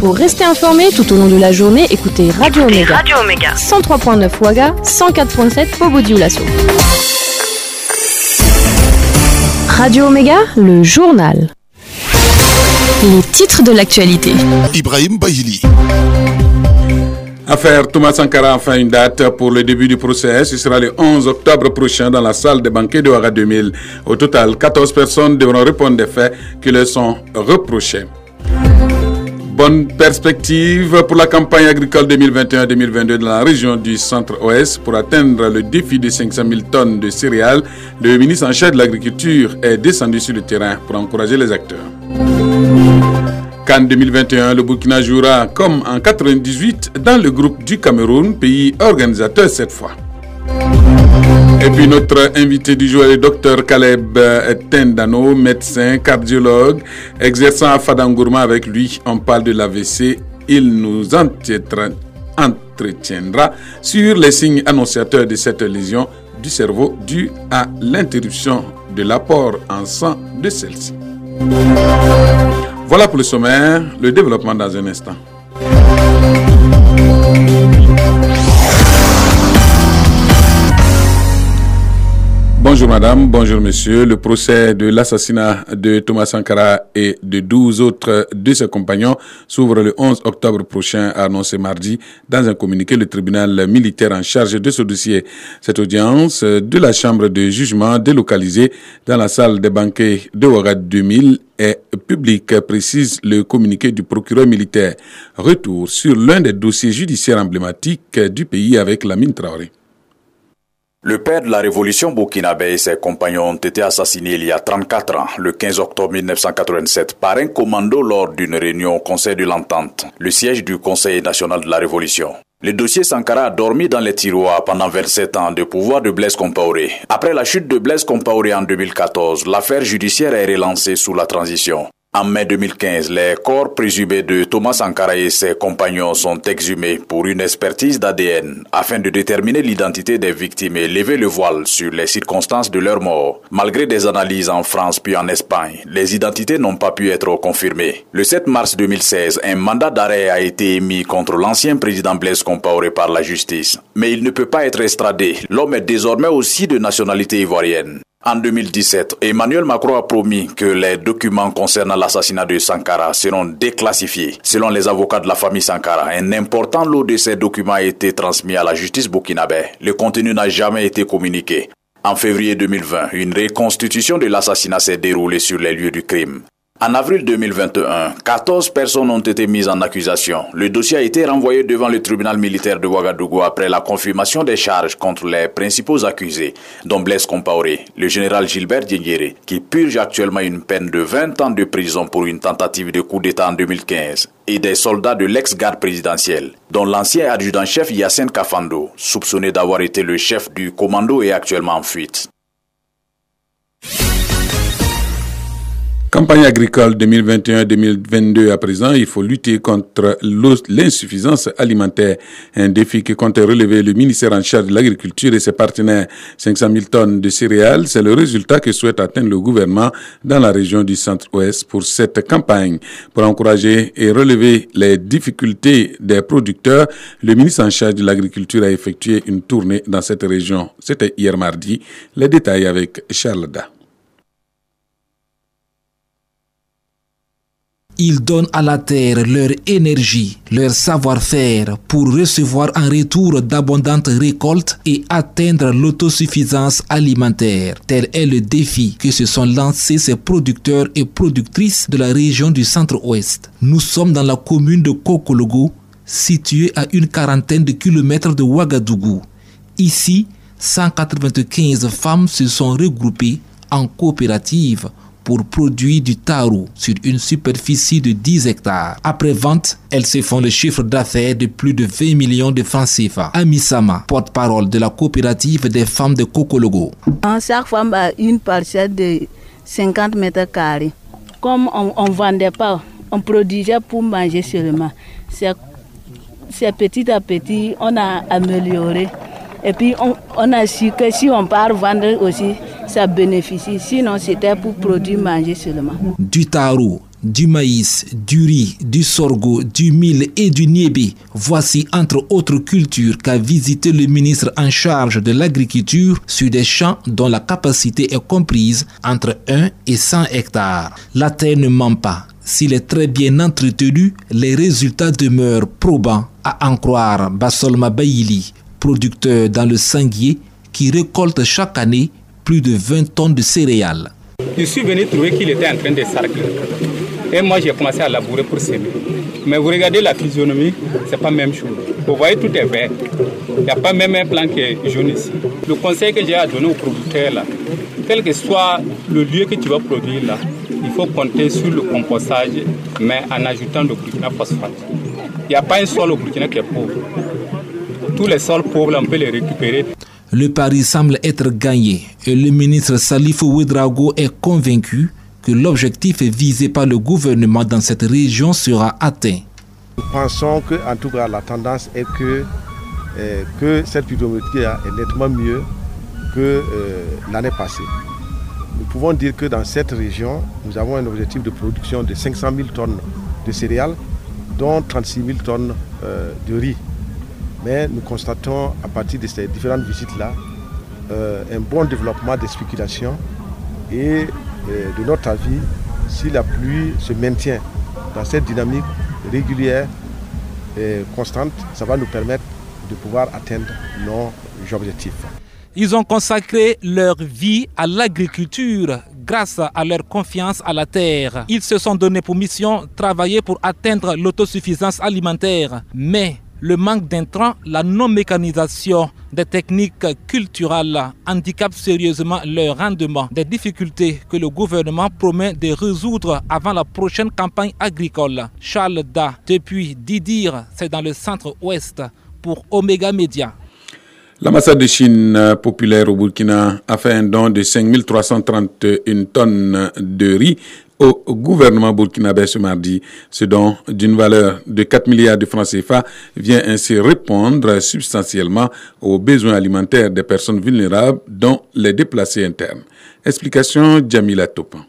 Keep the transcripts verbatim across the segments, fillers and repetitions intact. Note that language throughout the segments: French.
Pour rester informé tout au long de la journée, écoutez Radio Omega. Radio Omega. cent trois virgule neuf Ouaga, cent quatre virgule sept Bobo-Dioulasso. Radio Omega, le journal. Les titres de l'actualité. Ibrahim Bahili. Affaire Thomas Sankara a enfin une date pour le début du procès. Ce sera le onze octobre prochain dans la salle des banquets de Ouaga deux mille. Au total, quatorze personnes devront répondre des faits qui leur sont reprochés. Bonne perspective pour la campagne agricole deux mille vingt et un deux mille vingt-deux dans la région du Centre-Ouest pour atteindre le défi de cinq cent mille tonnes de céréales. Le ministre en charge de l'agriculture est descendu sur le terrain pour encourager les acteurs. CAN deux mille vingt et un, le Burkina jouera comme en quatre-vingt-dix-huit dans le groupe du Cameroun, pays organisateur cette fois. Et puis notre invité du jour est le docteur Caleb Tendano, médecin, cardiologue, exerçant à Fadangourma. Avec lui, on parle de l'A V C. Il nous entretiendra sur les signes annonciateurs de cette lésion du cerveau due à l'interruption de l'apport en sang de celle-ci. Voilà pour le sommaire, le développement dans un instant. Bonjour madame, bonjour monsieur. Le procès de l'assassinat de Thomas Sankara et de douze autres de ses compagnons s'ouvre le onze octobre prochain, a annoncé mardi dans un communiqué le tribunal militaire en charge de ce dossier. Cette audience de la chambre de jugement délocalisée dans la salle des banquets de Ouaga deux mille est publique, précise le communiqué du procureur militaire. Retour sur l'un des dossiers judiciaires emblématiques du pays avec Lamine Traoré. Le père de la révolution burkinabé et ses compagnons ont été assassinés il y a trente-quatre ans, le quinze octobre mille neuf cent quatre-vingt-sept, par un commando lors d'une réunion au Conseil de l'Entente, le siège du Conseil national de la Révolution. Le dossier Sankara a dormi dans les tiroirs pendant vingt-sept ans de pouvoir de Blaise Compaoré. Après la chute de Blaise Compaoré en deux mille quatorze, l'affaire judiciaire est relancée sous la transition. En mai deux mille quinze, les corps présumés de Thomas Sankara et ses compagnons sont exhumés pour une expertise d'A D N afin de déterminer l'identité des victimes et lever le voile sur les circonstances de leur mort. Malgré des analyses en France puis en Espagne, les identités n'ont pas pu être confirmées. Le sept mars deux mille seize, un mandat d'arrêt a été émis contre l'ancien président Blaise Compaoré par la justice. Mais il ne peut pas être extradé. L'homme est désormais aussi de nationalité ivoirienne. En deux mille dix-sept, Emmanuel Macron a promis que les documents concernant l'assassinat de Sankara seront déclassifiés. Selon les avocats de la famille Sankara, un important lot de ces documents a été transmis à la justice burkinabé. Le contenu n'a jamais été communiqué. En février deux mille vingt, une reconstitution de l'assassinat s'est déroulée sur les lieux du crime. En avril deux mille vingt et un, quatorze personnes ont été mises en accusation. Le dossier a été renvoyé devant le tribunal militaire de Ouagadougou après la confirmation des charges contre les principaux accusés, dont Blaise Compaoré, le général Gilbert Diendéré, qui purge actuellement une peine de vingt ans de prison pour une tentative de coup d'État en deux mille quinze, et des soldats de l'ex-garde présidentielle, dont l'ancien adjudant-chef Yassine Kafando, soupçonné d'avoir été le chef du commando et actuellement en fuite. Campagne agricole deux mille vingt et un deux mille vingt-deux à présent, il faut lutter contre l'insuffisance alimentaire. Un défi que compte relever le ministère en charge de l'agriculture et ses partenaires. cinq cent mille tonnes de céréales, c'est le résultat que souhaite atteindre le gouvernement dans la région du Centre-Ouest pour cette campagne. Pour encourager et relever les difficultés des producteurs, le ministre en charge de l'agriculture a effectué une tournée dans cette région. C'était hier mardi. Les détails avec Charles Da. Ils donnent à la terre leur énergie, leur savoir-faire pour recevoir en retour d'abondantes récoltes et atteindre l'autosuffisance alimentaire. Tel est le défi que se sont lancés ces producteurs et productrices de la région du Centre-Ouest. Nous sommes dans la commune de Kokologo, située à une quarantaine de kilomètres de Ouagadougou. Ici, cent quatre-vingt-quinze femmes se sont regroupées en coopérative pour produire du taro sur une superficie de dix hectares. Après vente, elles se font le chiffre d'affaires de plus de vingt millions de francs C F A. Amisama, porte-parole de la coopérative des femmes de Kokologo. Chaque femme a une parcelle de cinquante mètres carrés. Comme on ne vendait pas, on produisait pour manger seulement. C'est, c'est petit à petit, on a amélioré. Et puis on, on a su que si on part vendre aussi, ça bénéficie. Sinon, c'était pour produire manger seulement. Du taro, du maïs, du riz, du sorgho, du mil et du niébé. Voici entre autres cultures qu'a visité le ministre en charge de l'agriculture sur des champs dont la capacité est comprise entre un et cent hectares. La terre ne ment pas. S'il est très bien entretenu, les résultats demeurent probants, à en croire Bassolma Bayili, producteur dans le Sanguier, qui récolte chaque année plus de vingt tonnes de céréales. Je suis venu trouver qu'il était en train de sarcler. Et moi, j'ai commencé à labourer pour semer. Mais vous regardez la physionomie, c'est pas la même chose. Vous voyez, tout est vert. Il n'y a pas même un plan qui est jaune ici. Le conseil que j'ai à donner aux producteurs, là, quel que soit le lieu que tu vas produire, là, il faut compter sur le compostage, mais en ajoutant le Burkina phosphate. Il n'y a pas un sol au Burkina qui est pauvre. Tous les sols pauvres, on peut les récupérer. Le pari semble être gagné et le ministre Salif Ouedraogo est convaincu que l'objectif visé par le gouvernement dans cette région sera atteint. Nous pensons que, en tout cas, la tendance est que, euh, que cette pluviométrie est nettement mieux que euh, l'année passée. Nous pouvons dire que dans cette région, nous avons un objectif de production de cinq cent mille tonnes de céréales, dont trente-six mille tonnes euh, de riz. Mais nous constatons à partir de ces différentes visites-là euh, un bon développement des spéculations et euh, de notre avis, si la pluie se maintient dans cette dynamique régulière et constante, ça va nous permettre de pouvoir atteindre nos objectifs. Ils ont consacré leur vie à l'agriculture grâce à leur confiance à la terre. Ils se sont donnés pour mission de travailler pour atteindre l'autosuffisance alimentaire. Mais le manque d'intrants, la non-mécanisation des techniques culturelles handicapent sérieusement leur rendement. Des difficultés que le gouvernement promet de résoudre avant la prochaine campagne agricole. Charles Da, depuis Didir, c'est dans le centre-ouest pour Omega Media. L'ambassade de Chine populaire au Burkina a fait un don de cinq mille trois cent trente et une tonnes de riz au gouvernement burkinabé ce mardi. Ce don d'une valeur de quatre milliards de francs C F A vient ainsi répondre substantiellement aux besoins alimentaires des personnes vulnérables, dont les déplacés internes. Explication Djamila Topan.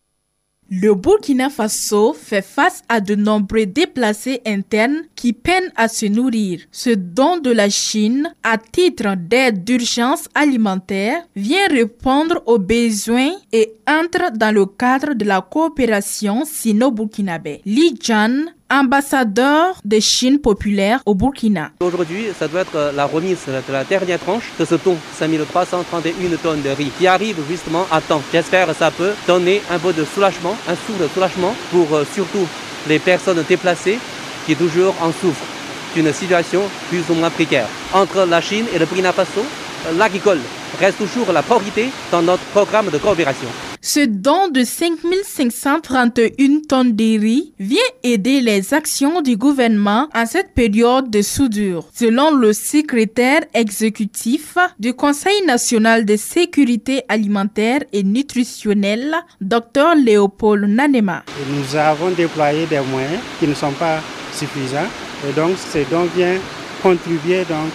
Le Burkina Faso fait face à de nombreux déplacés internes qui peinent à se nourrir. Ce don de la Chine, à titre d'aide d'urgence alimentaire, vient répondre aux besoins et entre dans le cadre de la coopération sino-burkinabé. Li Jian, ambassadeur de Chine populaire au Burkina. Aujourd'hui, ça doit être la remise de la dernière tranche de ce don, cinq mille trois cent trente et une tonnes de riz, qui arrive justement à temps. J'espère que ça peut donner un peu de soulagement, un souffle de soulagement pour euh, surtout les personnes déplacées qui toujours en souffrent d'une situation plus ou moins précaire. Entre la Chine et le Burkina Faso, l'agricole reste toujours la priorité dans notre programme de coopération. Ce don de cinq mille cinq cent trente et une tonnes de riz vient aider les actions du gouvernement en cette période de soudure. Selon le secrétaire exécutif du Conseil national de sécurité alimentaire et nutritionnelle, Docteur Léopold Nanema. Nous avons déployé des moyens qui ne sont pas suffisants et donc ce don vient contribuer donc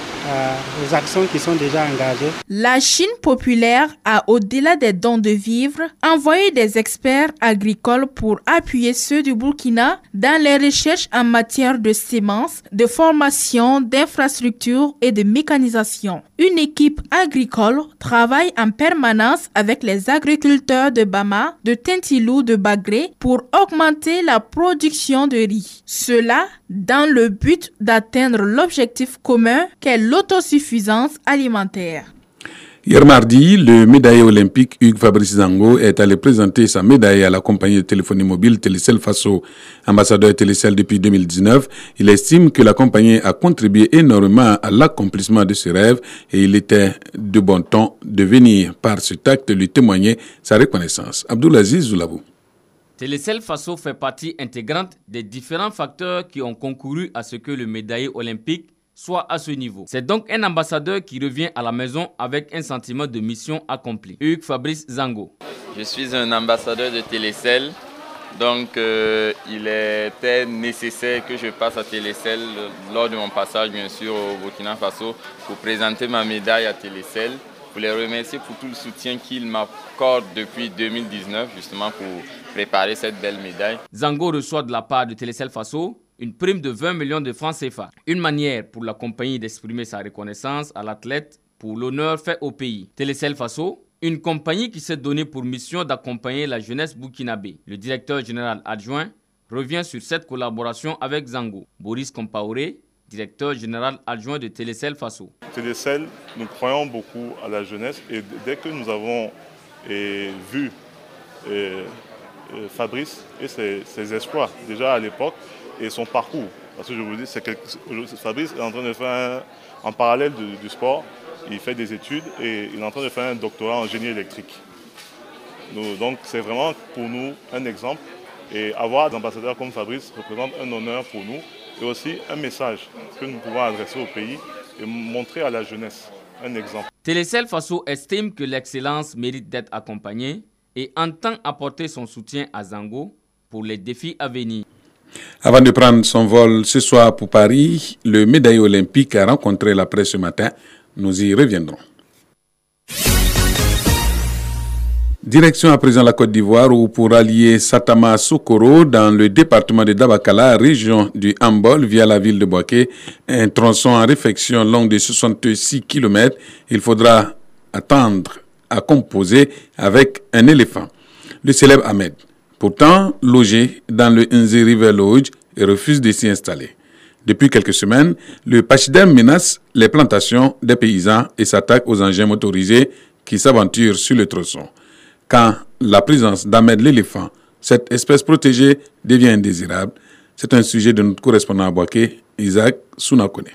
aux actions qui sont déjà engagées. La Chine populaire a, au-delà des dons de vivres, envoyé des experts agricoles pour appuyer ceux du Burkina dans les recherches en matière de semences, de formation, d'infrastructures et de mécanisation. Une équipe agricole travaille en permanence avec les agriculteurs de Bama, de Tintilou, de Bagré pour augmenter la production de riz. Cela dans le but d'atteindre l'objectif commun qu'est l'autosuffisance alimentaire. Hier mardi, le médaillé olympique Hugues Fabrice Zango est allé présenter sa médaille à la compagnie de téléphonie mobile Télécel Faso. Ambassadeur Télécel depuis deux mille dix-neuf, il estime que la compagnie a contribué énormément à l'accomplissement de ses rêves et il était de bon ton de venir par cet acte lui témoigner sa reconnaissance. Abdoulaziz Zoulabou. Télécel Faso fait partie intégrante des différents facteurs qui ont concouru à ce que le médaillé olympique soit à ce niveau. C'est donc un ambassadeur qui revient à la maison avec un sentiment de mission accomplie. Hugues Fabrice Zango. Je suis un ambassadeur de Télécel, donc euh, il était nécessaire que je passe à Télécel lors de mon passage bien sûr au Burkina Faso pour présenter ma médaille à Télécel pour les remercier pour tout le soutien qu'ils m'accordent depuis deux mille dix-neuf, justement pour préparer cette belle médaille. Zango reçoit de la part de Télécel Faso une prime de vingt millions de francs C F A. Une manière pour la compagnie d'exprimer sa reconnaissance à l'athlète pour l'honneur fait au pays. Télécel Faso, une compagnie qui s'est donnée pour mission d'accompagner la jeunesse burkinabé. Le directeur général adjoint revient sur cette collaboration avec Zango. Boris Compaoré, directeur général adjoint de Télécel Faso. Télécel, nous croyons beaucoup à la jeunesse et dès que nous avons et, vu et, et Fabrice et ses, ses espoirs déjà à l'époque et son parcours, parce que je vous dis, c'est quelque, Fabrice est en train de faire un, en parallèle du, du sport, il fait des études et il est en train de faire un doctorat en génie électrique. Nous, donc c'est vraiment pour nous un exemple et avoir des ambassadeurs comme Fabrice représente un honneur pour nous et aussi un message que nous pouvons adresser au pays et montrer à la jeunesse un exemple. Télécel Faso estime que l'excellence mérite d'être accompagnée et entend apporter son soutien à Zango pour les défis à venir. Avant de prendre son vol ce soir pour Paris, le médaillé olympique a rencontré la presse ce matin. Nous y reviendrons. Direction à présent la Côte d'Ivoire où pour allier Satama Sokoro dans le département de Dabakala, région du Hambol via la ville de Bouaké, un tronçon en réfection long de soixante-six kilomètres, il faudra attendre à composer avec un éléphant. Le célèbre Ahmed, pourtant logé dans le Nzi River Lodge, refuse de s'y installer. Depuis quelques semaines, le pachyderme menace les plantations des paysans et s'attaque aux engins motorisés qui s'aventurent sur le tronçon. Quand la présence d'Ahmed l'éléphant, cette espèce protégée, devient indésirable, c'est un sujet de notre correspondant à Bouaké, Isaac Sounakone.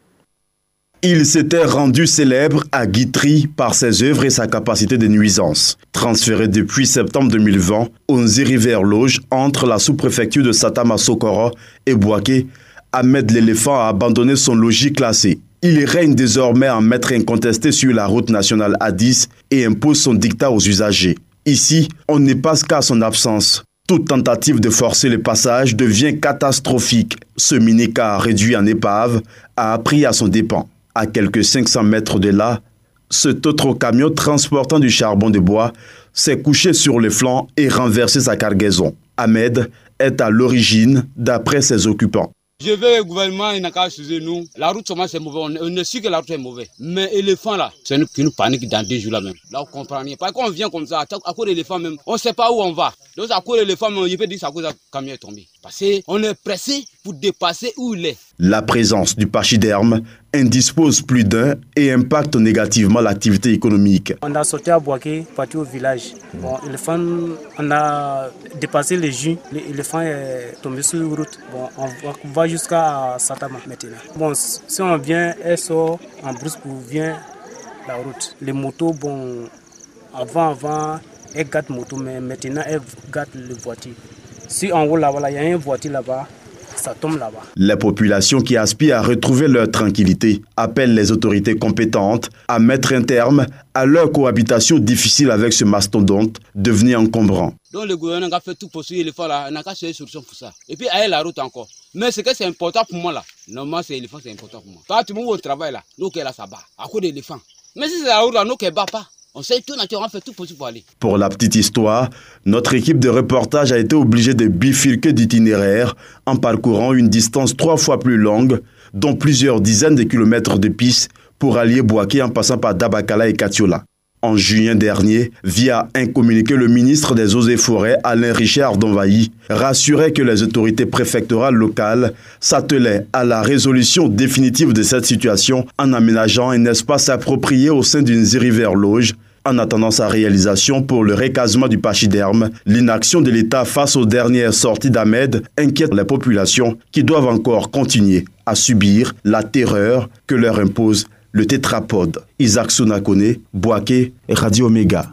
Il s'était rendu célèbre à Guitry par ses œuvres et sa capacité de nuisance. Transféré depuis septembre deux mille vingt au Nzi River Lodge entre la sous-préfecture de Satama Sokoro et Bouaké, Ahmed l'éléphant a abandonné son logis classé. Il règne désormais en maître incontesté sur la route nationale A dix et impose son dictat aux usagers. Ici, on ne passe qu'à son absence. Toute tentative de forcer le passage devient catastrophique. Ce minicar réduit en épave a appris à son dépens. À quelques cinq cents mètres de là, cet autre camion transportant du charbon de bois s'est couché sur le flanc et renversé sa cargaison. Ahmed est à l'origine, d'après ses occupants. Je veux le gouvernement, il n'a qu'à choisir nous. La route, c'est mauvais. On, on est sûr que la route est mauvaise. Mais l'éléphant là, c'est nous qui nous panique dans deux jours là même. Là, on comprend rien. Parce qu'on vient comme ça, à cause de l'éléphant même, on ne sait pas où on va. Donc, à cause de l'éléphant, il peut dire que c'est à cause du camion est tombé. Parce qu'on est pressé pour dépasser où il est. La présence du pachyderme indispose plus d'un et impacte négativement l'activité économique. On a sorti à Bouaké, parti au village. Bon, l'éléphant, on a dépassé les jus. L'éléphant est tombé sur la route. Bon, on va jusqu'à Satama maintenant. Bon, si on vient, elle sort en brousse pour vient la route. Les motos, bon, avant, avant, elles gâtent moto, mais maintenant, elles gâtent les voitures. Si en haut là-bas, il y a une voiture là-bas, ça tombe là-bas. Les populations qui aspirent à retrouver leur tranquillité appellent les autorités compétentes à mettre un terme à leur cohabitation difficile avec ce mastodonte devenu encombrant. Donc le gouvernement a fait tout pour suivre l'éléphant là, on n'a qu'à chercher une solution pour ça. Et puis aller la route encore. Mais ce que c'est important pour moi là, normalement c'est l'éléphant, c'est important pour moi. Quand tu me travail là, nous qui là ça bat, à cause de l'éléphant. Mais si c'est la route là, nous qui bat pas. On sait tout naturellement, on fait tout possible pour aller. Pour la petite histoire, notre équipe de reportage a été obligée de bifurquer d'itinéraire en parcourant une distance trois fois plus longue, dont plusieurs dizaines de kilomètres de pistes pour allier Bouaké en passant par Dabakala et Katiola. En juin dernier, via un communiqué, le ministre des Eaux et Forêts, Alain Richard Donvailly, rassurait que les autorités préfectorales locales s'attelaient à la résolution définitive de cette situation en aménageant un espace approprié au sein d'une Nzi River Lodge. En attendant sa réalisation pour le recasement du pachyderme, l'inaction de l'État face aux dernières sorties d'Ahmed inquiète les populations qui doivent encore continuer à subir la terreur que leur impose le tétrapode. Isaac Sounakone, Bouaké, Radio Omega.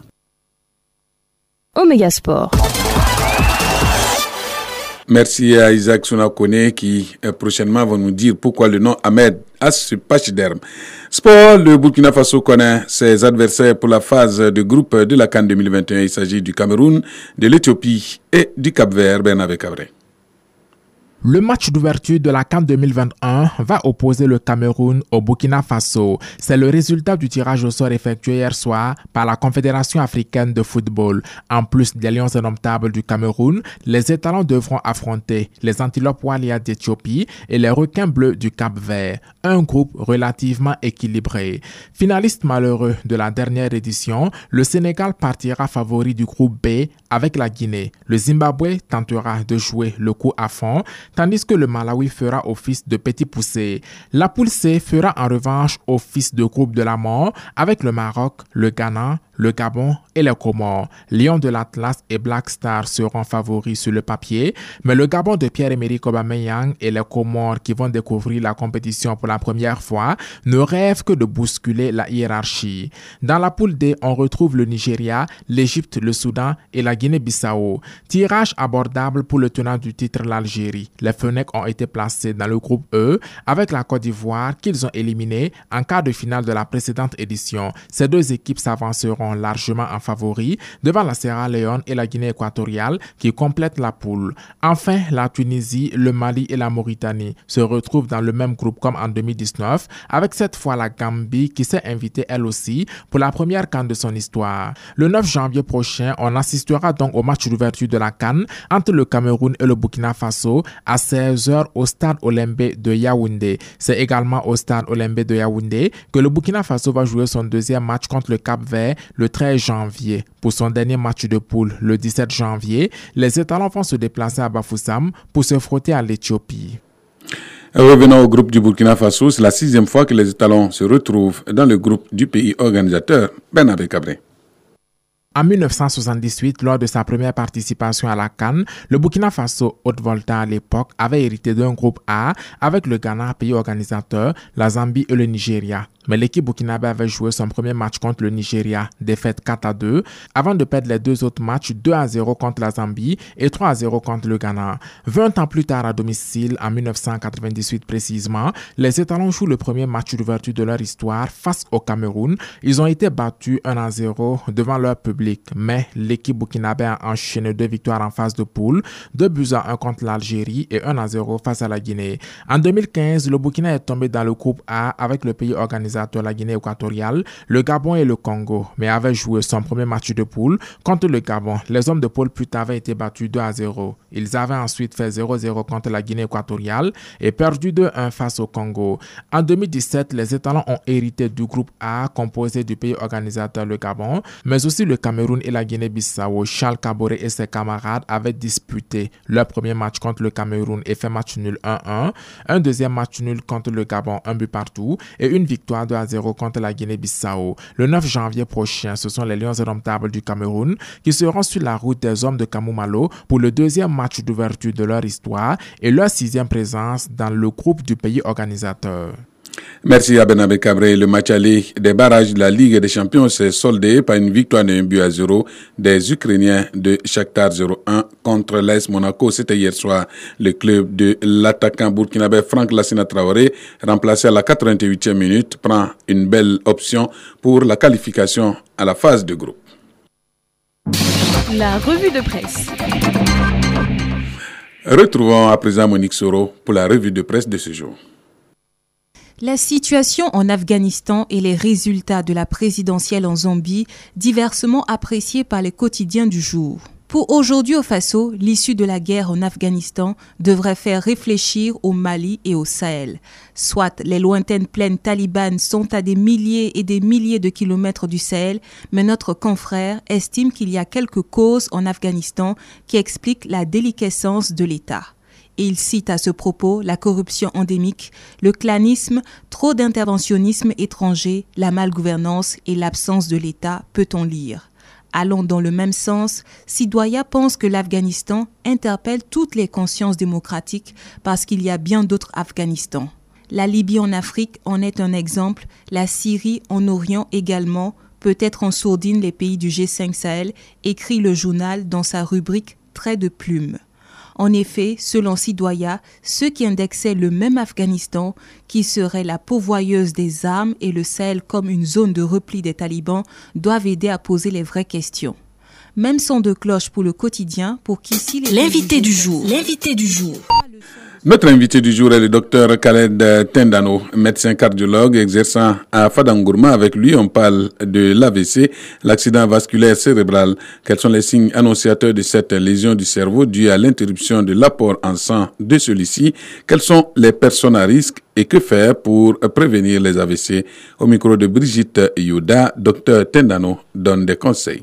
Omega Sport. Merci à Isaac Sounakone qui euh, prochainement va nous dire pourquoi le nom Ahmed a ce pachyderme. Sport, le Burkina Faso connaît ses adversaires pour la phase de groupe de la CAN deux mille vingt et un. Il s'agit du Cameroun, de l'Éthiopie et du Cap-Vert. Bernabé Cabré. Le match d'ouverture de la CAN deux mille vingt et un va opposer le Cameroun au Burkina Faso. C'est le résultat du tirage au sort effectué hier soir par la Confédération africaine de football. En plus des lions indomptables du Cameroun, les étalons devront affronter les antilopes Walia d'Éthiopie et les requins bleus du Cap-Vert. Un groupe relativement équilibré. Finaliste malheureux de la dernière édition, le Sénégal partira favori du groupe B avec la Guinée. Le Zimbabwe tentera de jouer le coup à fond, tandis que le Malawi fera office de petit poussé. La poule C fera en revanche office de groupe de la mort avec le Maroc, le Ghana, le Gabon et les Comores. Lions de l'Atlas et Black Star seront favoris sur le papier, mais le Gabon de Pierre-Emerick Aubameyang et les Comores qui vont découvrir la compétition pour la première fois ne rêvent que de bousculer la hiérarchie. Dans la poule D, on retrouve le Nigeria, l'Égypte, le Soudan et la Guinée-Bissau. Tirage abordable pour le tenant du titre, l'Algérie. Les Fennecs ont été placés dans le groupe E avec la Côte d'Ivoire qu'ils ont éliminé en quart de finale de la précédente édition. Ces deux équipes s'avanceront largement en favori devant la Sierra Leone et la Guinée équatoriale qui complètent la poule. Enfin, la Tunisie, le Mali et la Mauritanie se retrouvent dans le même groupe comme en deux mille dix-neuf avec cette fois la Gambie qui s'est invitée elle aussi pour la première CAN de son histoire. Le neuf janvier prochain, on assistera donc au match d'ouverture de la CAN entre le Cameroun et le Burkina Faso à seize heures au stade Olembe de Yaoundé. C'est également au stade Olembe de Yaoundé que le Burkina Faso va jouer son deuxième match contre le Cap-Vert le treize janvier. Pour son dernier match de poule, le dix-sept janvier, les étalons vont se déplacer à Bafoussam pour se frotter à l'Éthiopie. Revenons au groupe du Burkina Faso. C'est la sixième fois que les étalons se retrouvent dans le groupe du pays organisateur. Bernabé Cabré. En mille neuf cent soixante-dix-huit, lors de sa première participation à la CAN, le Burkina Faso, Haute-Volta à l'époque, avait hérité d'un groupe A avec le Ghana, pays organisateur, la Zambie et le Nigeria. Mais l'équipe burkinabé avait joué son premier match contre le Nigeria, défaite quatre à deux, avant de perdre les deux autres matchs deux à zéro contre la Zambie et trois à zéro contre le Ghana. vingt ans plus tard à domicile, en mille neuf cent quatre-vingt-dix-huit précisément, les étalons jouent le premier match d'ouverture de leur histoire face au Cameroun. Ils ont été battus un à zéro devant leur public, mais l'équipe burkinabé a enchaîné deux victoires en phase de poule, deux buts à un contre l'Algérie et un à zéro face à la Guinée. En deux mille quinze, le Burkina est tombé dans le groupe A avec le pays organisateur la Guinée équatoriale, le Gabon et le Congo, mais avait joué son premier match de poule contre le Gabon. Les hommes de Paul Put avaient été battus deux à zéro. Ils avaient ensuite fait zéro zéro contre la Guinée équatoriale et perdu deux un face au Congo. En deux mille dix-sept, les étalons ont hérité du groupe A composé du pays organisateur le Gabon, mais aussi le Cameroun et la Guinée-Bissau. Charles Kaboré et ses camarades avaient disputé leur premier match contre le Cameroun et fait match nul un un, un deuxième match nul contre le Gabon, un but partout et une victoire deux à zéro contre la Guinée-Bissau. Le neuf janvier prochain, ce sont les Lions indomptables du Cameroun qui seront sur la route des hommes de Kamou-Malo pour le deuxième match d'ouverture de leur histoire et leur sixième présence dans le groupe du pays organisateur. Merci à Bernabé Cabré. Le match aller des barrages de la Ligue des Champions s'est soldé par une victoire de un but à zéro des Ukrainiens de Shakhtar zéro un contre l'A S Monaco. C'était hier soir. Le club de l'attaquant burkinabé Franck Lassina Traoré, remplacé à la quatre-vingt-huitième minute, prend une belle option pour la qualification à la phase de groupe. La revue de presse. Retrouvons à présent Monique Soro pour la revue de presse de ce jour. La situation en Afghanistan et les résultats de la présidentielle en Zambie, diversement appréciés par les quotidiens du jour. Pour aujourd'hui au Faso, l'issue de la guerre en Afghanistan devrait faire réfléchir au Mali et au Sahel. Soit les lointaines plaines talibanes sont à des milliers et des milliers de kilomètres du Sahel, mais notre confrère estime qu'il y a quelques causes en Afghanistan qui expliquent la déliquescence de l'État. Et il cite à ce propos la corruption endémique, le clanisme, trop d'interventionnisme étranger, la malgouvernance et l'absence de l'État, peut-on lire. Allant dans le même sens, Sidoya pense que l'Afghanistan interpelle toutes les consciences démocratiques parce qu'il y a bien d'autres Afghanistans. La Libye en Afrique en est un exemple, la Syrie en Orient également, peut-être en sourdine les pays du G cinq Sahel, écrit le journal dans sa rubrique « Trait de plume ». En effet, selon Sidoya, ceux qui indexaient le même Afghanistan, qui serait la pourvoyeuse des armes et le Sahel comme une zone de repli des talibans, doivent aider à poser les vraies questions. Même son de cloche pour le quotidien, pour qu'ici... L'invité du jour. L'invité du jour. Le Notre invité du jour est le docteur Khaled Tendano, médecin cardiologue exerçant à Fadangourma. Avec lui, on parle de l'A V C, l'accident vasculaire cérébral. Quels sont les signes annonciateurs de cette lésion du cerveau due à l'interruption de l'apport en sang de celui-ci? Quelles sont les personnes à risque et que faire pour prévenir les A V C? Au micro de Brigitte Yuda, docteur Tendano donne des conseils.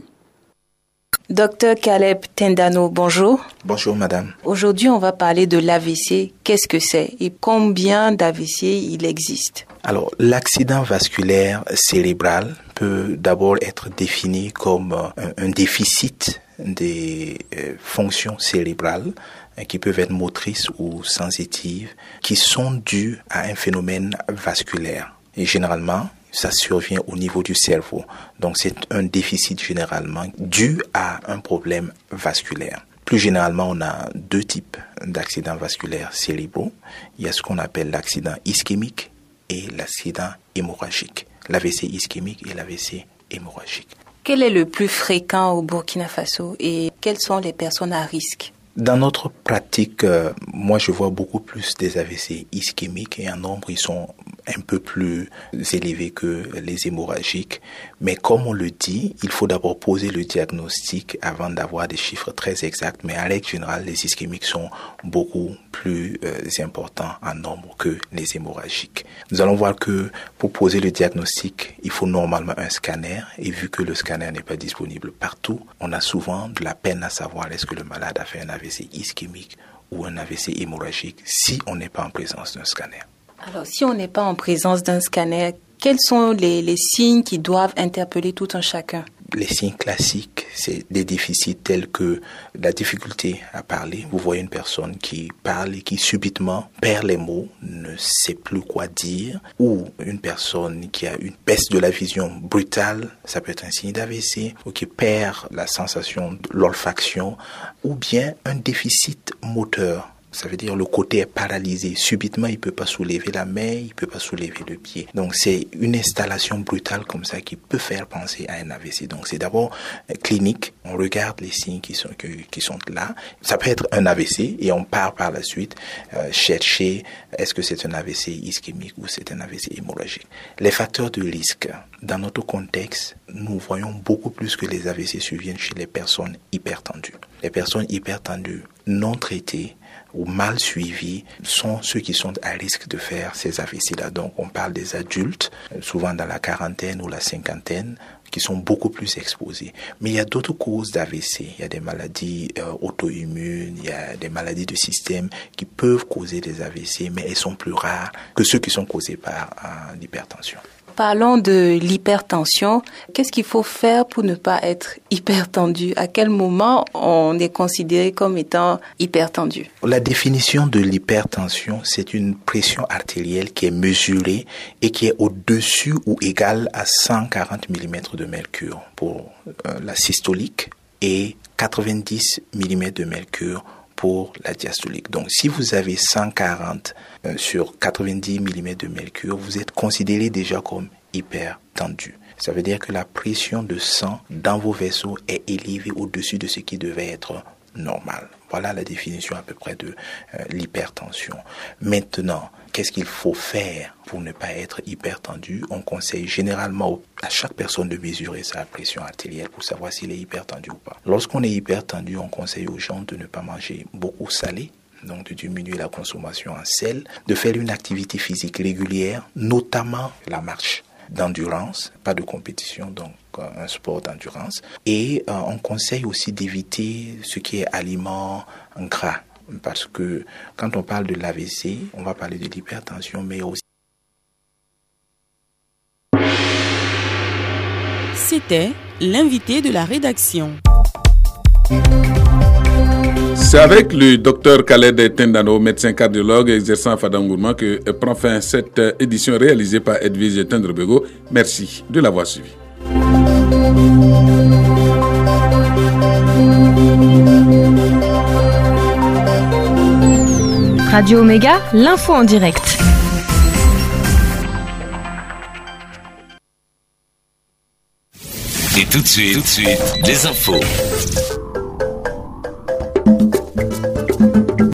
Docteur Caleb Tendano, bonjour. Bonjour madame. Aujourd'hui, on va parler de l'A V C. Qu'est-ce que c'est et combien d'A V C il existe? Alors, l'accident vasculaire cérébral peut d'abord être défini comme un, un déficit des euh, fonctions cérébrales euh, qui peuvent être motrices ou sensitives, qui sont dues à un phénomène vasculaire. Et généralement, ça survient au niveau du cerveau. Donc, c'est un déficit généralement dû à un problème vasculaire. Plus généralement, on a deux types d'accidents vasculaires cérébraux. Il y a ce qu'on appelle l'accident ischémique et l'accident hémorragique. L'A V C ischémique et l'A V C hémorragique. Quel est le plus fréquent au Burkina Faso et quelles sont les personnes à risque? Dans notre pratique, euh, moi je vois beaucoup plus des A V C ischémiques et en nombre ils sont un peu plus élevés que les hémorragiques. Mais comme on le dit, il faut d'abord poser le diagnostic avant d'avoir des chiffres très exacts. Mais en règle générale, les ischémiques sont beaucoup plus euh, importants en nombre que les hémorragiques. Nous allons voir que pour poser le diagnostic, il faut normalement un scanner. Et vu que le scanner n'est pas disponible partout, on a souvent de la peine à savoir est-ce que le malade a fait un A V C ischémique ou un A V C hémorragique si on n'est pas en présence d'un scanner. Alors, si on n'est pas en présence d'un scanner, quels sont les, les signes qui doivent interpeller tout un chacun? Les signes classiques, c'est des déficits tels que la difficulté à parler. Vous voyez une personne qui parle et qui subitement perd les mots, ne sait plus quoi dire, ou une personne qui a une baisse de la vision brutale, ça peut être un signe d'A V C, ou qui perd la sensation de l'olfaction, ou bien un déficit moteur. Ça veut dire le côté est paralysé. Subitement, il ne peut pas soulever la main, il ne peut pas soulever le pied. Donc, c'est une installation brutale comme ça qui peut faire penser à un A V C. Donc, c'est d'abord euh, clinique. On regarde les signes qui sont, que, qui sont là. Ça peut être un A V C et on part par la suite euh, chercher est-ce que c'est un A V C ischémique ou c'est un A V C hémorragique. Les facteurs de risque. Dans notre contexte, nous voyons beaucoup plus que les A V C surviennent chez les personnes hypertendues. Les personnes hypertendues non traitées ou mal suivis sont ceux qui sont à risque de faire ces A V C-là. Donc, on parle des adultes, souvent dans la quarantaine ou la cinquantaine, qui sont beaucoup plus exposés. Mais il y a d'autres causes d'A V C. Il y a des maladies euh, auto-immunes, il y a des maladies de système qui peuvent causer des A V C, mais elles sont plus rares que ceux qui sont causés par euh, l'hypertension. Parlons de l'hypertension. Qu'est-ce qu'il faut faire pour ne pas être hypertendu? À quel moment on est considéré comme étant hypertendu? La définition de l'hypertension, c'est une pression artérielle qui est mesurée et qui est au-dessus ou égale à cent quarante millimètres de mercure pour euh, la systolique et quatre-vingt-dix millimètres de mercure pour la diastolique. Donc, si vous avez cent quarante euh, sur quatre-vingt-dix millimètres de mercure, vous êtes considéré déjà comme hypertendu. Ça veut dire que la pression de sang dans vos vaisseaux est élevée au-dessus de ce qui devait être normal. Voilà la définition à peu près de euh, l'hypertension. Maintenant, qu'est-ce qu'il faut faire pour ne pas être hypertendu? On conseille généralement à chaque personne de mesurer sa pression artérielle pour savoir s'il est hypertendu ou pas. Lorsqu'on est hypertendu, on conseille aux gens de ne pas manger beaucoup salé, donc de diminuer la consommation en sel, de faire une activité physique régulière, notamment la marche d'endurance, pas de compétition, donc un sport d'endurance. Et euh, on conseille aussi d'éviter ce qui est aliments gras, parce que quand on parle de l'A V C, on va parler de l'hypertension, mais aussi... C'était l'invité de la rédaction. C'est avec le docteur Khaled Tendano, médecin cardiologue exerçant à Fadangourma, que prend fin cette édition réalisée par Edwige Tendrebego. Merci de l'avoir suivi. Radio Omega, l'info en direct. Et tout de suite, tout de suite, des infos.